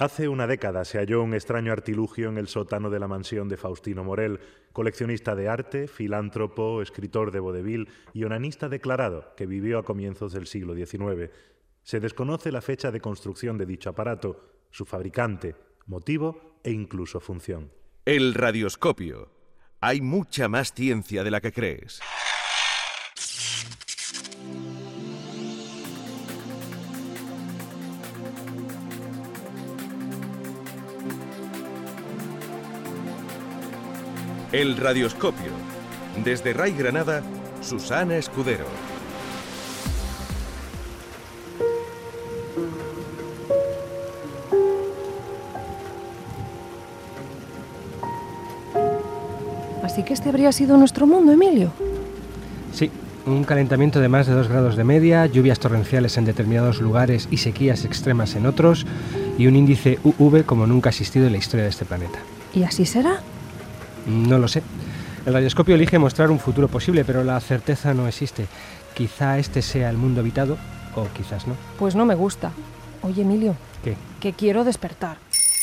Hace una década se halló un extraño artilugio en el sótano de la mansión de Faustino Morel, coleccionista de arte, filántropo, escritor de vodevil y onanista declarado que vivió a comienzos del siglo XIX. Se desconoce la fecha de construcción de dicho aparato, su fabricante, motivo e incluso función. El radioscopio. Hay mucha más ciencia de la que crees. El radioscopio. Desde Ray Granada, Susana Escudero. Así que este habría sido nuestro mundo, Emilio. Sí, un calentamiento de más de 2 grados de media, lluvias torrenciales en determinados lugares y sequías extremas en otros, y un índice UV como nunca ha existido en la historia de este planeta. ¿Y así será? No lo sé. El radioscopio elige mostrar un futuro posible, pero la certeza no existe. Quizá este sea el mundo habitado, o quizás no. Pues no me gusta. Oye, Emilio. ¿Qué? Que quiero despertar.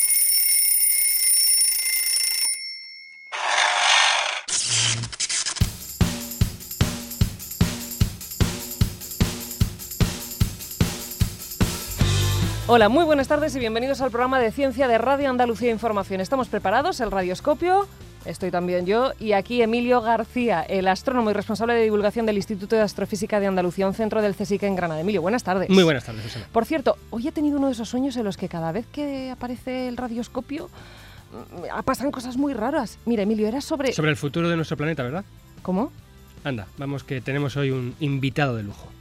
Hola, muy buenas tardes y bienvenidos al programa de Ciencia de Radio Andalucía Información. ¿Estamos preparados? El radioscopio, estoy también yo, y aquí Emilio García, el astrónomo y responsable de divulgación del Instituto de Astrofísica de Andalucía, un centro del CSIC en Granada. Emilio, buenas tardes. Muy buenas tardes, Susana. Por cierto, hoy he tenido uno de esos sueños en los que cada vez que aparece el radioscopio pasan cosas muy raras. Mira, Emilio, era sobre... Sobre el futuro de nuestro planeta, ¿verdad? ¿Cómo? Anda, vamos que tenemos hoy un invitado de lujo.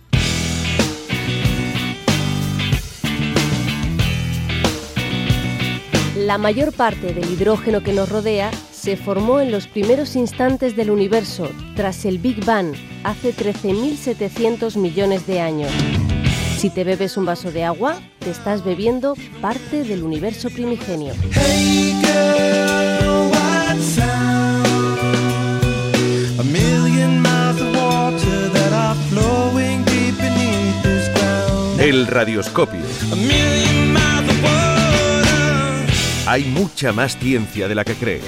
La mayor parte del hidrógeno que nos rodea se formó en los primeros instantes del universo, tras el Big Bang, hace 13.700 millones de años. Si te bebes un vaso de agua, te estás bebiendo parte del universo primigenio. Hey girl, what sound? A million miles of water that are flowing deep beneath this ground. El radioscopio. A million miles of water. Hay mucha más ciencia de la que crees.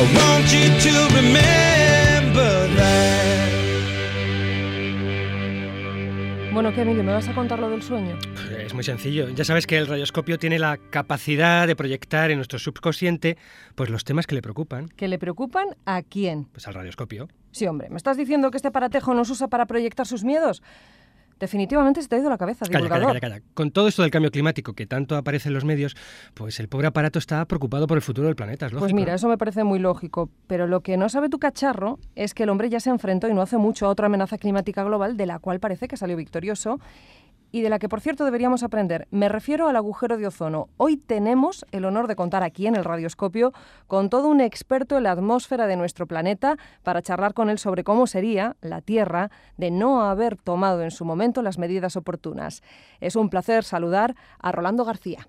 Bueno, ¿qué, Emilio? ¿Me vas a contar lo del sueño? Es muy sencillo. Ya sabes que el radioscopio tiene la capacidad de proyectar en nuestro subconsciente pues los temas que le preocupan. ¿Que le preocupan a quién? Pues al radioscopio. Sí, hombre, ¿me estás diciendo que este aparatejo nos usa para proyectar sus miedos? Definitivamente se te ha ido la cabeza, divulgador. Calla. Con todo esto del cambio climático que tanto aparece en los medios, pues el pobre aparato está preocupado por el futuro del planeta, es lógico. Pues mira, eso me parece muy lógico, pero lo que no sabe tu cacharro es que el hombre ya se enfrentó y no hace mucho a otra amenaza climática global de la cual parece que salió victorioso y de la que, por cierto, deberíamos aprender. Me refiero al agujero de ozono. Hoy tenemos el honor de contar aquí en el radioscopio con todo un experto en la atmósfera de nuestro planeta para charlar con él sobre cómo sería la Tierra de no haber tomado en su momento las medidas oportunas. Es un placer saludar a Rolando García.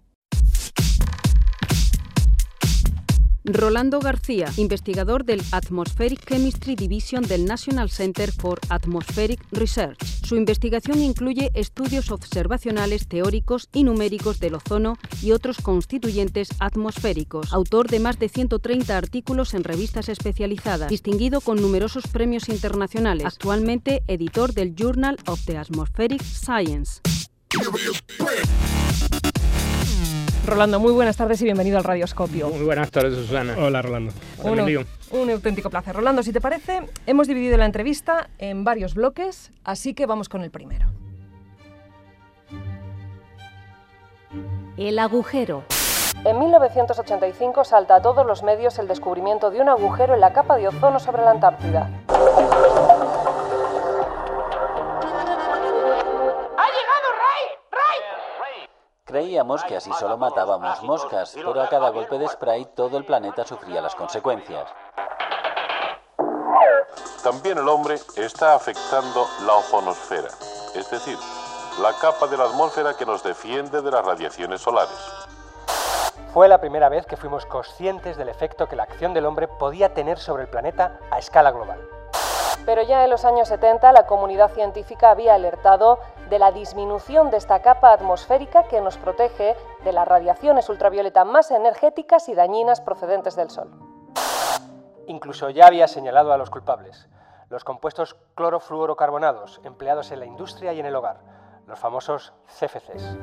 Rolando García, investigador del Atmospheric Chemistry Division del National Center for Atmospheric Research. Su investigación incluye estudios observacionales, teóricos y numéricos del ozono y otros constituyentes atmosféricos. Autor de más de 130 artículos en revistas especializadas, distinguido con numerosos premios internacionales. Actualmente editor del Journal of the Atmospheric Science. Rolando, muy buenas tardes y bienvenido al radioscopio. Muy buenas tardes, Susana. Hola, Rolando. Un auténtico placer. Rolando, si te parece, hemos dividido la entrevista en varios bloques, así que vamos con el primero. El agujero. En 1985 salta a todos los medios el descubrimiento de un agujero en la capa de ozono sobre la Antártida. Creíamos que así solo matábamos moscas, pero a cada golpe de spray todo el planeta sufría las consecuencias. También el hombre está afectando la ozonosfera, es decir, la capa de la atmósfera que nos defiende de las radiaciones solares. Fue la primera vez que fuimos conscientes del efecto que la acción del hombre podía tener sobre el planeta a escala global. Pero ya en los años 70 la comunidad científica había alertado de la disminución de esta capa atmosférica que nos protege de las radiaciones ultravioleta más energéticas y dañinas procedentes del Sol. Incluso ya había señalado a los culpables, los compuestos clorofluorocarbonados empleados en la industria y en el hogar, los famosos CFCs.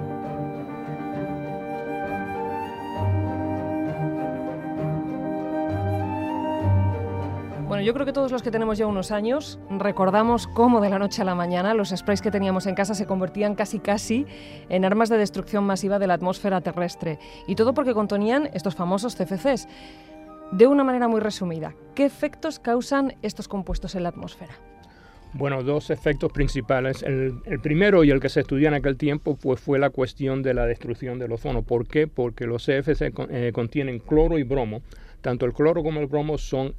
Bueno, yo creo que todos los que tenemos ya unos años recordamos cómo de la noche a la mañana los sprays que teníamos en casa se convertían casi en armas de destrucción masiva de la atmósfera terrestre. Y todo porque contenían estos famosos CFCs. De una manera muy resumida, ¿qué efectos causan estos compuestos en la atmósfera? Bueno, dos efectos principales. El primero y el que se estudió en aquel tiempo pues, fue la cuestión de la destrucción del ozono. ¿Por qué? Porque los CFC contienen cloro y bromo. Tanto el cloro como el bromo son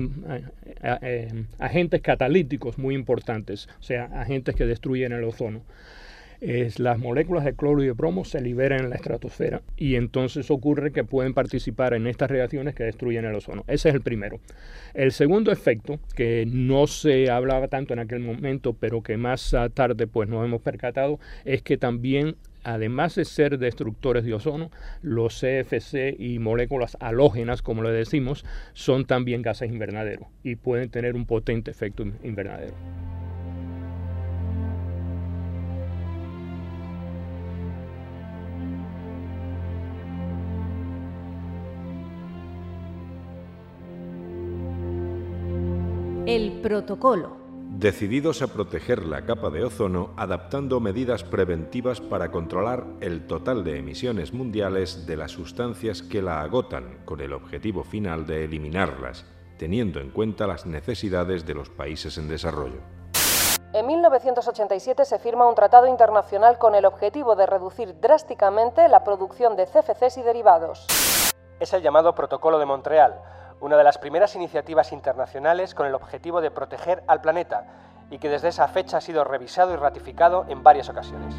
agentes catalíticos muy importantes, o sea, agentes que destruyen el ozono. Las moléculas de cloro y de bromo se liberan en la estratosfera y entonces ocurre que pueden participar en estas reacciones que destruyen el ozono. Ese es el primero. El segundo efecto, que no se hablaba tanto en aquel momento, pero que más tarde pues nos hemos percatado, es que también, además de ser destructores de ozono, los CFC y moléculas halógenas, como le decimos, son también gases invernaderos y pueden tener un potente efecto invernadero. El protocolo. Decididos a proteger la capa de ozono adaptando medidas preventivas para controlar el total de emisiones mundiales de las sustancias que la agotan, con el objetivo final de eliminarlas, teniendo en cuenta las necesidades de los países en desarrollo. En 1987 se firma un tratado internacional con el objetivo de reducir drásticamente la producción de CFCs y derivados. Es el llamado Protocolo de Montreal, una de las primeras iniciativas internacionales con el objetivo de proteger al planeta y que desde esa fecha ha sido revisado y ratificado en varias ocasiones.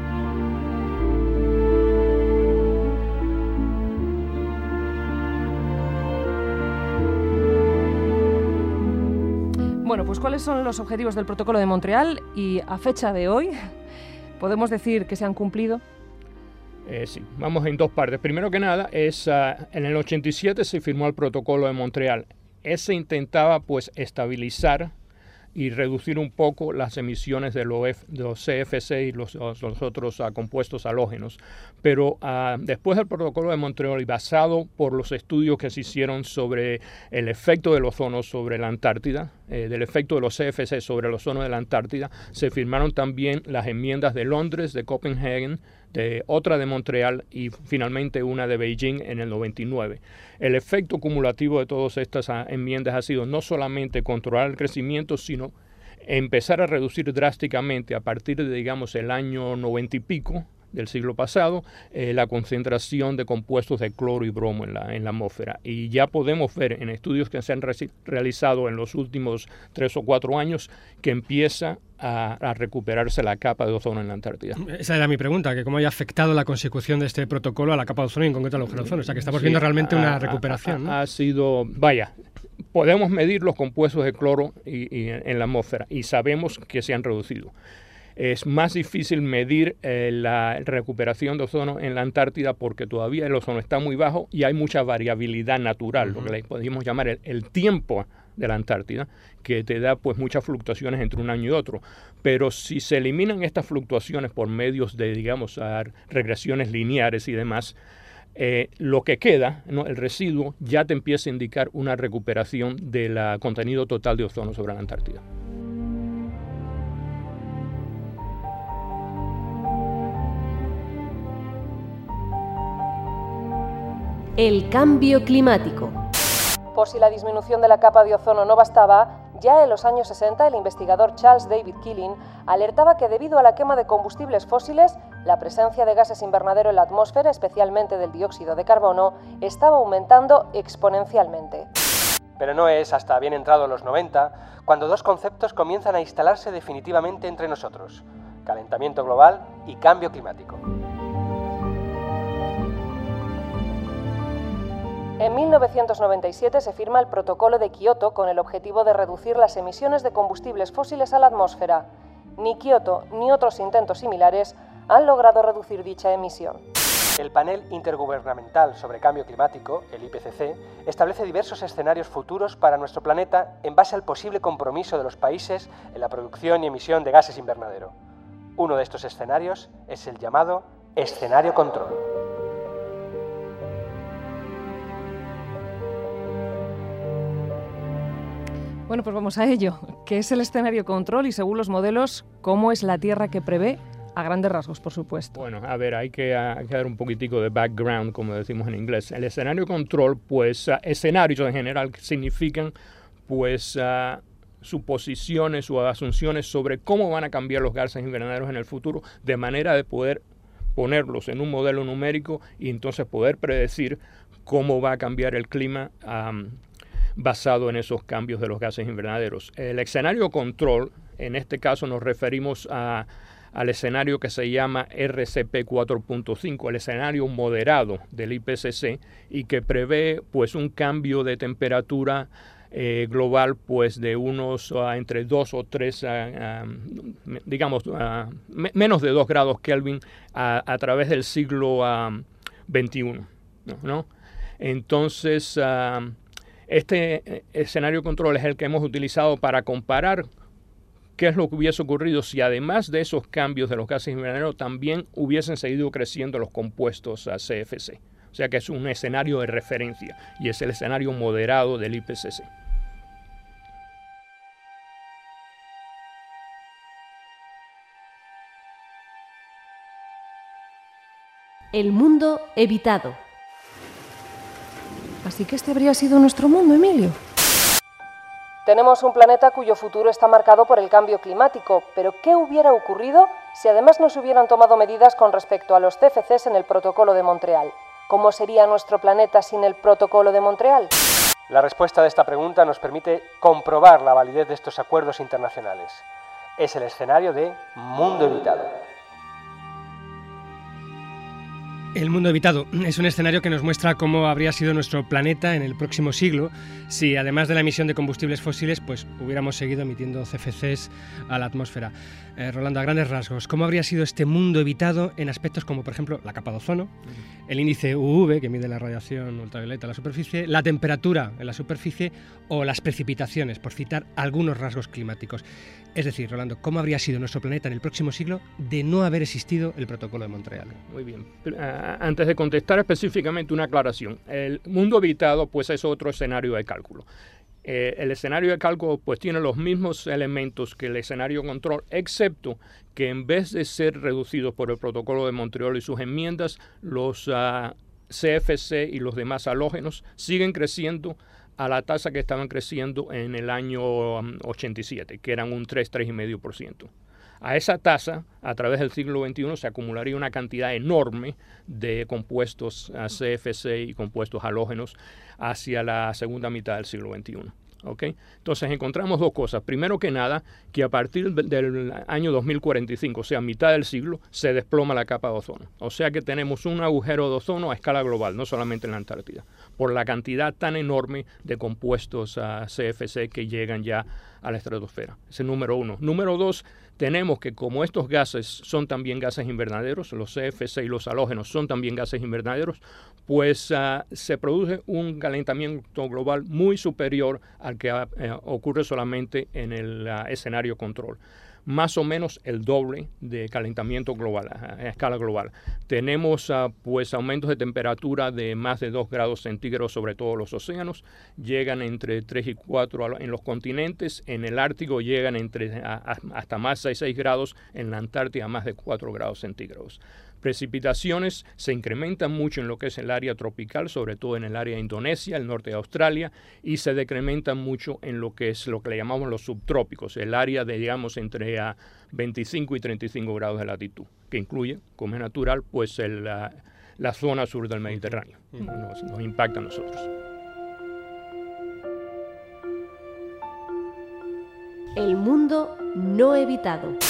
Bueno, pues ¿cuáles son los objetivos del Protocolo de Montreal? Y a fecha de hoy, ¿podemos decir que se han cumplido? Sí, vamos en dos partes. Primero que nada, en el 87 se firmó el Protocolo de Montreal. Ese intentaba pues estabilizar y reducir un poco las emisiones de los CFC y los otros compuestos halógenos. Pero después del Protocolo de Montreal y basado por los estudios que se hicieron sobre el efecto del ozono sobre la Antártida, del efecto de los CFC sobre el ozono de la Antártida, se firmaron también las enmiendas de Londres, de Copenhague, otra de Montreal y finalmente una de Beijing en el 99. El efecto cumulativo de todas estas enmiendas ha sido no solamente controlar el crecimiento, sino empezar a reducir drásticamente a partir de, digamos, el año 90 y pico del siglo pasado, la concentración de compuestos de cloro y bromo en la atmósfera. Y ya podemos ver en estudios que se han realizado en los últimos 3 o 4 años que empieza a recuperarse la capa de ozono en la Antártida. Esa era mi pregunta, que cómo haya afectado la consecución de este protocolo a la capa de ozono y en concreto al agujero de ozono. O sea, que estamos viendo realmente una recuperación, ¿no? Ha sido, podemos medir los compuestos de cloro en la atmósfera y sabemos que se han reducido. Es más difícil medir la recuperación de ozono en la Antártida porque todavía el ozono está muy bajo y hay mucha variabilidad natural, lo que le podríamos llamar el tiempo de la Antártida, que te da pues muchas fluctuaciones entre un año y otro. Pero si se eliminan estas fluctuaciones por medios de, digamos, regresiones lineares y demás, lo que queda, ¿no? El residuo, ya te empieza a indicar una recuperación del contenido total de ozono sobre la Antártida. El cambio climático. Por si la disminución de la capa de ozono no bastaba, ya en los años 60 el investigador Charles David Keeling alertaba que debido a la quema de combustibles fósiles, la presencia de gases invernadero en la atmósfera, especialmente del dióxido de carbono, estaba aumentando exponencialmente. Pero no es hasta bien entrados los 90 cuando dos conceptos comienzan a instalarse definitivamente entre nosotros: calentamiento global y cambio climático. En 1997 se firma el Protocolo de Kioto con el objetivo de reducir las emisiones de combustibles fósiles a la atmósfera. Ni Kioto ni otros intentos similares han logrado reducir dicha emisión. El Panel Intergubernamental sobre Cambio Climático, el IPCC, establece diversos escenarios futuros para nuestro planeta en base al posible compromiso de los países en la producción y emisión de gases invernadero. Uno de estos escenarios es el llamado escenario control. Bueno, pues vamos a ello. ¿Qué es el escenario control y, según los modelos, cómo es la Tierra que prevé? A grandes rasgos, por supuesto. Bueno, a ver, hay que dar un poquitico de background, como decimos en inglés. El escenario control, pues, escenarios en general significan, pues, suposiciones o asunciones sobre cómo van a cambiar los gases invernaderos en el futuro, de manera de poder ponerlos en un modelo numérico y entonces poder predecir cómo va a cambiar el clima basado en esos cambios de los gases invernaderos. El escenario control, en este caso nos referimos al escenario que se llama RCP 4.5, el escenario moderado del IPCC, y que prevé pues un cambio de temperatura global pues de unos entre 2 o 3, digamos, menos de 2 grados Kelvin a través del siglo XXI, ¿no? Entonces, este escenario control es el que hemos utilizado para comparar qué es lo que hubiese ocurrido si además de esos cambios de los gases invernaderos también hubiesen seguido creciendo los compuestos CFC. O sea que es un escenario de referencia y es el escenario moderado del IPCC. El mundo evitado. Así que este habría sido nuestro mundo, Emilio. Tenemos un planeta cuyo futuro está marcado por el cambio climático, pero ¿qué hubiera ocurrido si además no se hubieran tomado medidas con respecto a los CFCs en el Protocolo de Montreal? ¿Cómo sería nuestro planeta sin el Protocolo de Montreal? La respuesta de esta pregunta nos permite comprobar la validez de estos acuerdos internacionales. Es el escenario de mundo evitado. El mundo evitado es un escenario que nos muestra cómo habría sido nuestro planeta en el próximo siglo si, además de la emisión de combustibles fósiles, pues hubiéramos seguido emitiendo CFCs a la atmósfera. Rolando, a grandes rasgos, ¿cómo habría sido este mundo evitado en aspectos como, por ejemplo, la capa de ozono, el índice UV, que mide la radiación ultravioleta en la superficie, la temperatura en la superficie o las precipitaciones, por citar algunos rasgos climáticos? Es decir, Rolando, ¿cómo habría sido nuestro planeta en el próximo siglo de no haber existido el Protocolo de Montreal? Muy bien. Antes de contestar específicamente, una aclaración. El mundo habitado pues es otro escenario de cálculo. El escenario de cálculo pues tiene los mismos elementos que el escenario control, excepto que en vez de ser reducidos por el Protocolo de Montreal y sus enmiendas, los CFC y los demás halógenos siguen creciendo a la tasa que estaban creciendo en el año 87, que eran un 3,5%. A esa tasa, a través del siglo XXI, se acumularía una cantidad enorme de compuestos CFC y compuestos halógenos hacia la segunda mitad del siglo XXI. ¿Okay? Entonces encontramos dos cosas. Primero que nada, que a partir del año 2045, o sea, mitad del siglo, se desploma la capa de ozono. O sea que tenemos un agujero de ozono a escala global, no solamente en la Antártida, por la cantidad tan enorme de compuestos CFC que llegan ya a la estratosfera. Ese es número uno. Número dos, tenemos que como estos gases son también gases invernaderos, los CFC y los halógenos son también gases invernaderos, pues se produce un calentamiento global muy superior al que ocurre solamente en el escenario control. Más o menos el doble de calentamiento global, a escala global. Tenemos pues aumentos de temperatura de más de 2 grados centígrados sobre todos los océanos, llegan entre 3 y 4 en los continentes, en el Ártico llegan hasta más de 6 grados, en la Antártida más de 4 grados centígrados. Precipitaciones se incrementan mucho en lo que es el área tropical, sobre todo en el área de Indonesia, el norte de Australia, y se decrementan mucho en lo que es lo que le llamamos los subtrópicos, el área de, digamos, entre 25 y 35 grados de latitud, que incluye, como es natural, pues la zona sur del Mediterráneo. Nos impacta a nosotros. El mundo no evitado.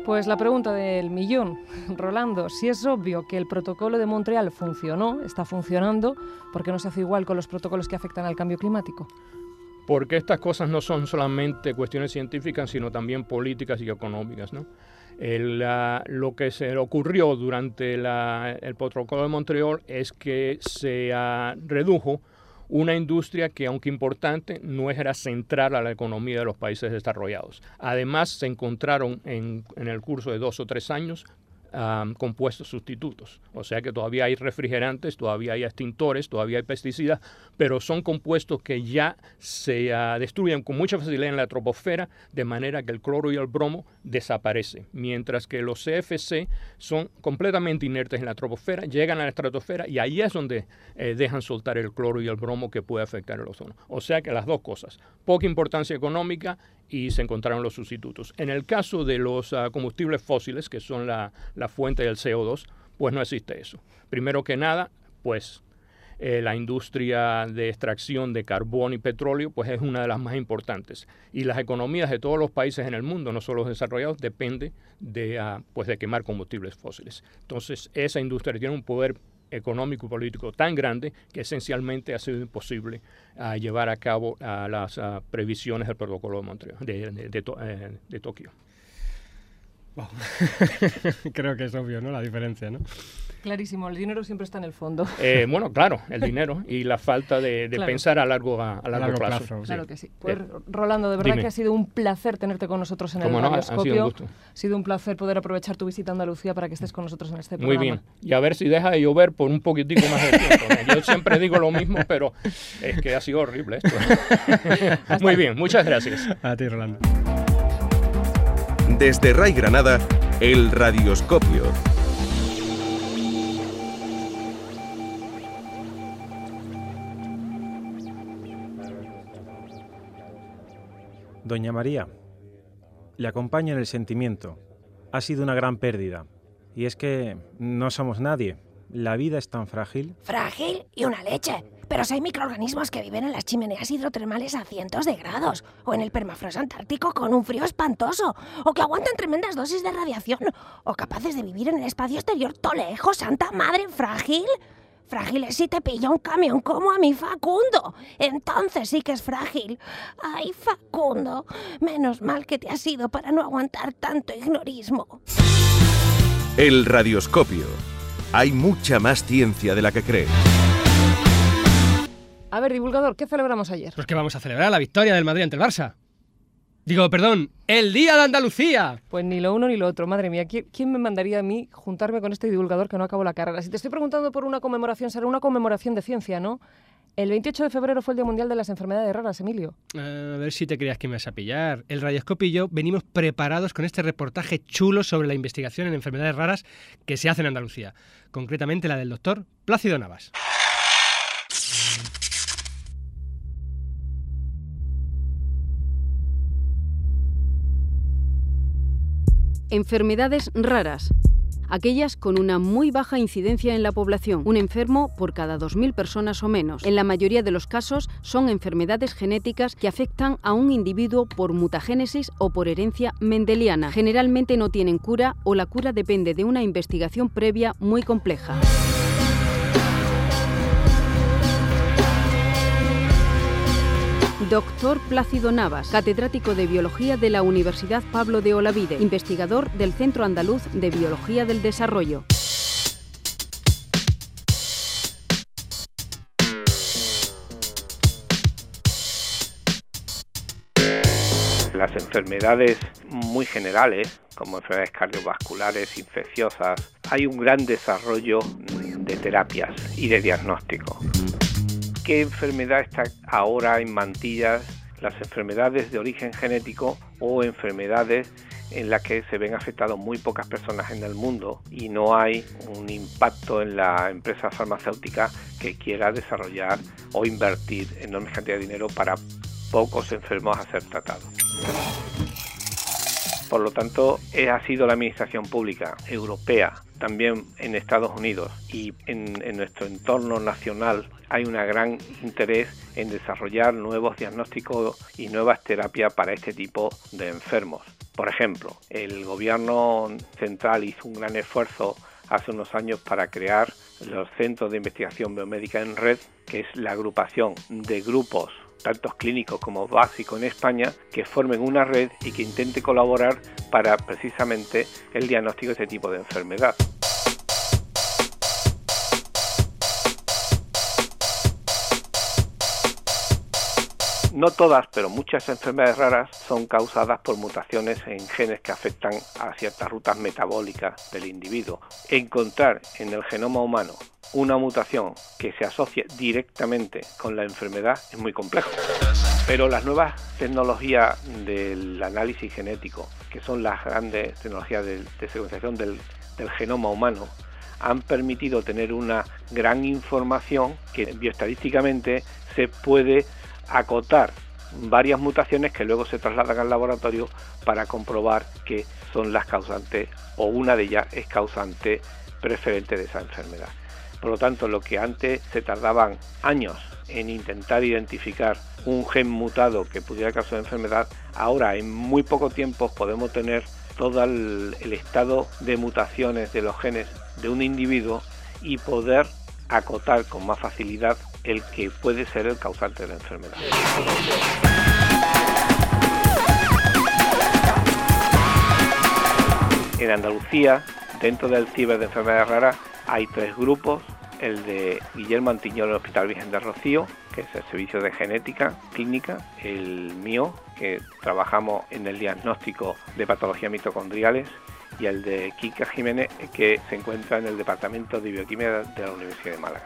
Pues la pregunta del millón, Rolando, si es obvio que el protocolo de Montreal funcionó, está funcionando, ¿por qué no se hace igual con los protocolos que afectan al cambio climático? Porque estas cosas no son solamente cuestiones científicas, sino también políticas y económicas, ¿no? Lo que se ocurrió durante el protocolo de Montreal es que se redujo una industria que, aunque importante, no era central a la economía de los países desarrollados. Además, se encontraron en el curso de 2 o 3 años compuestos sustitutos. O sea que todavía hay refrigerantes, todavía hay extintores, todavía hay pesticidas, pero son compuestos que ya se destruyen con mucha facilidad en la troposfera, de manera que el cloro y el bromo desaparecen. Mientras que los CFC son completamente inertes en la troposfera, llegan a la estratosfera y ahí es donde dejan soltar el cloro y el bromo que puede afectar el ozono. O sea que las dos cosas, poca importancia económica y se encontraron los sustitutos. En el caso de los combustibles fósiles, que son la fuente del CO2, pues no existe eso. Primero que nada, pues la industria de extracción de carbón y petróleo pues es una de las más importantes. Y las economías de todos los países en el mundo, no solo los desarrollados, dependen de quemar combustibles fósiles. Entonces, esa industria tiene un poder económico y político tan grande que esencialmente ha sido imposible llevar a cabo las previsiones del protocolo de Montreal, de Tokio. Wow. Creo que es obvio, ¿no? La diferencia, ¿no? Clarísimo, el dinero siempre está en el fondo. Bueno, claro, el dinero y la falta de claro, pensar a largo plazo. Claro que sí. Pues, Rolando, de verdad que ha sido un placer tenerte con nosotros en el Radioscopio. Ha sido un placer poder aprovechar tu visita a Andalucía para que estés con nosotros en este programa. Muy bien. Y a ver si deja de llover por un poquitico más de tiempo. Yo siempre digo lo mismo, pero es que ha sido horrible esto. Muy bien, muchas gracias. A ti, Rolando. Desde RAI Granada, el Radioscopio. Doña María, le acompaña en el sentimiento. Ha sido una gran pérdida. Y es que no somos nadie. La vida es tan frágil. ¿Frágil? Y una leche. Pero si hay microorganismos que viven en las chimeneas hidrotermales a cientos de grados, o en el permafrost antártico con un frío espantoso, o que aguantan tremendas dosis de radiación, o capaces de vivir en el espacio exterior lejos, santa madre, frágil. Frágil es si te pilla un camión como a mi Facundo. Entonces sí que es frágil. Ay, Facundo, menos mal que te has ido para no aguantar tanto ignorismo. El Radioscopio. Hay mucha más ciencia de la que cree. A ver, divulgador, ¿qué celebramos ayer? Pues que vamos a celebrar la victoria del Madrid ante el Barça. Digo, perdón, el Día de Andalucía. Pues ni lo uno ni lo otro, madre mía. ¿Quién me mandaría a mí juntarme con este divulgador que no acabó la carrera? Si te estoy preguntando por una conmemoración, será una conmemoración de ciencia, ¿no? El 28 de febrero fue el Día Mundial de las Enfermedades Raras, Emilio. A ver si te creías que me vas a pillar. El Radioscopio y yo venimos preparados con este reportaje chulo sobre la investigación en enfermedades raras que se hace en Andalucía. Concretamente la del doctor Plácido Navas. Enfermedades raras. Aquellas con una muy baja incidencia en la población, un enfermo por cada 2.000 personas o menos. En la mayoría de los casos son enfermedades genéticas que afectan a un individuo por mutagénesis o por herencia mendeliana. Generalmente no tienen cura o la cura depende de una investigación previa muy compleja. Doctor Plácido Navas, catedrático de Biología de la Universidad Pablo de Olavide, investigador del Centro Andaluz de Biología del Desarrollo. Las enfermedades muy generales, como enfermedades cardiovasculares, infecciosas, hay un gran desarrollo de terapias y de diagnóstico. ¿Qué enfermedad está ahora en mantillas? Las enfermedades de origen genético o enfermedades en las que se ven afectadas muy pocas personas en el mundo y no hay un impacto en la empresa farmacéutica que quiera desarrollar o invertir enormes cantidades de dinero para pocos enfermos a ser tratados. Por lo tanto, ha sido la administración pública europea, también en Estados Unidos y en nuestro entorno nacional, hay un gran interés en desarrollar nuevos diagnósticos y nuevas terapias para este tipo de enfermos. Por ejemplo, el gobierno central hizo un gran esfuerzo hace unos años para crear los Centros de Investigación Biomédica en Red, que es la agrupación de grupos, tanto clínicos como básicos en España, que formen una red y que intente colaborar para precisamente el diagnóstico de este tipo de enfermedad. No todas, pero muchas enfermedades raras son causadas por mutaciones en genes que afectan a ciertas rutas metabólicas del individuo. Encontrar en el genoma humano una mutación que se asocie directamente con la enfermedad es muy complejo. Pero las nuevas tecnologías del análisis genético, que son las grandes tecnologías de secuenciación del genoma humano, han permitido tener una gran información que bioestadísticamente se puede acotar varias mutaciones que luego se trasladan al laboratorio para comprobar que son las causantes o una de ellas es causante preferente de esa enfermedad. Por lo tanto, lo que antes se tardaban años en intentar identificar un gen mutado que pudiera causar enfermedad, ahora en muy poco tiempo podemos tener todo el estado de mutaciones de los genes de un individuo y poder acotar con más facilidad el que puede ser el causante de la enfermedad. En Andalucía, dentro del CIBER de enfermedades raras, hay 3 grupos: el de Guillermo Antiñón en el Hospital Virgen del Rocío, que es el servicio de genética clínica, el mío, que trabajamos en el diagnóstico de patologías mitocondriales, y el de Kika Jiménez, que se encuentra en el Departamento de Bioquímica de la Universidad de Málaga.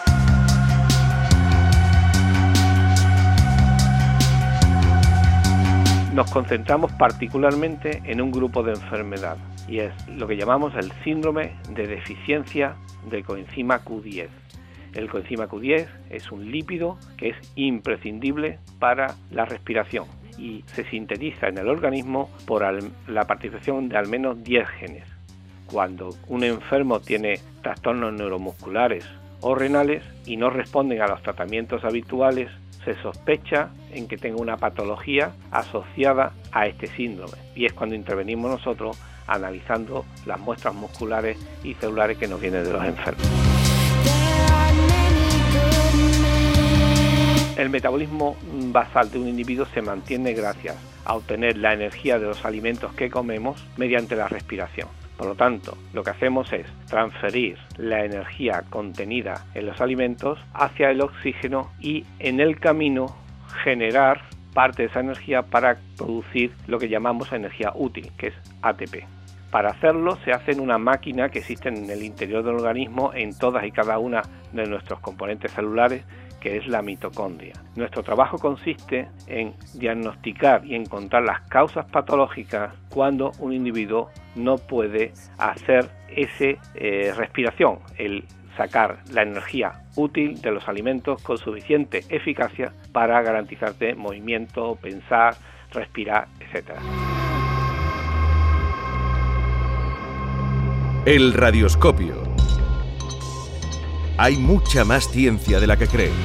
Nos concentramos particularmente en un grupo de enfermedad, y es lo que llamamos el síndrome de deficiencia de coenzima Q10. El coenzima Q10 es un lípido que es imprescindible para la respiración y se sintetiza en el organismo por la participación de al menos 10 genes. Cuando un enfermo tiene trastornos neuromusculares o renales y no responden a los tratamientos habituales, se sospecha en que tenga una patología asociada a este síndrome, y es cuando intervenimos nosotros analizando las muestras musculares y celulares que nos vienen de los enfermos. El metabolismo basal de un individuo se mantiene gracias a obtener la energía de los alimentos que comemos mediante la respiración. Por lo tanto, lo que hacemos es transferir la energía contenida en los alimentos hacia el oxígeno y en el camino generar parte de esa energía para producir lo que llamamos energía útil, que es ATP. Para hacerlo se hace en una máquina que existe en el interior del organismo en todas y cada una de nuestros componentes celulares, que es la mitocondria. Nuestro trabajo consiste en diagnosticar y encontrar las causas patológicas cuando un individuo no puede hacer esa respiración, el sacar la energía útil de los alimentos con suficiente eficacia para garantizarte movimiento, pensar, respirar, etc. El radioscopio. Hay mucha más ciencia de la que crees.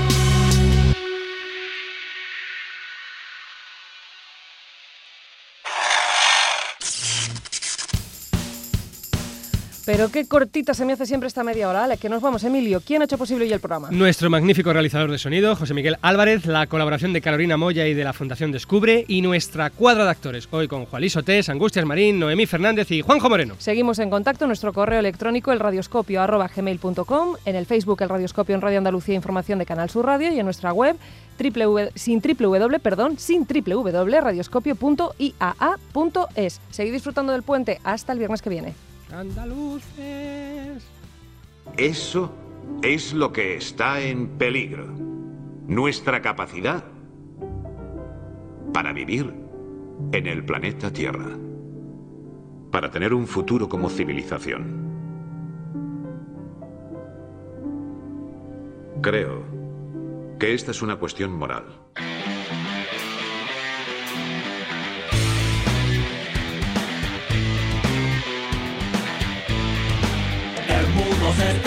Pero qué cortita se me hace siempre esta media hora. Ale, que nos vamos, Emilio. ¿Quién ha hecho posible hoy el programa? Nuestro magnífico realizador de sonido, José Miguel Álvarez, la colaboración de Carolina Moya y de la Fundación Descubre, y nuestra cuadra de actores, hoy con Juan Luis Otés, Angustias Marín, Noemí Fernández y Juanjo Moreno. Seguimos en contacto, nuestro correo electrónico elradioscopio@gmail.com, en el Facebook El Radioscopio en Radio Andalucía Información de Canal Sur Radio, y en nuestra web sin www.radioscopio.iaa.es. Seguid disfrutando del puente hasta el viernes que viene. Andaluces. Eso es lo que está en peligro. Nuestra capacidad para vivir en el planeta Tierra. Para tener un futuro como civilización. Creo que esta es una cuestión moral. El mundo se